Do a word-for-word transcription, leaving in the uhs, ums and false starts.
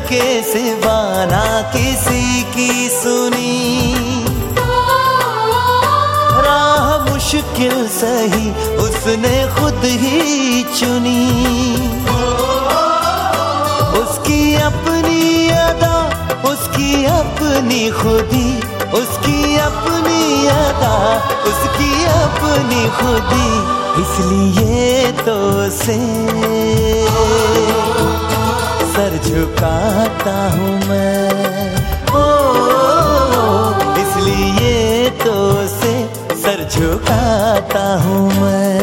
के सिवा ना किसी की सुनी। राह मुश्किल सही उसने खुद ही चुनी। उसकी अपनी अदा, उसकी अपनी खुदी, उसकी अपनी अदा, उसकी अपनी खुदी, इसलिए तो उसे सर झुकाता हूँ मैं। ओ, इसलिए तो उसे सर झुकाता हूँ मैं।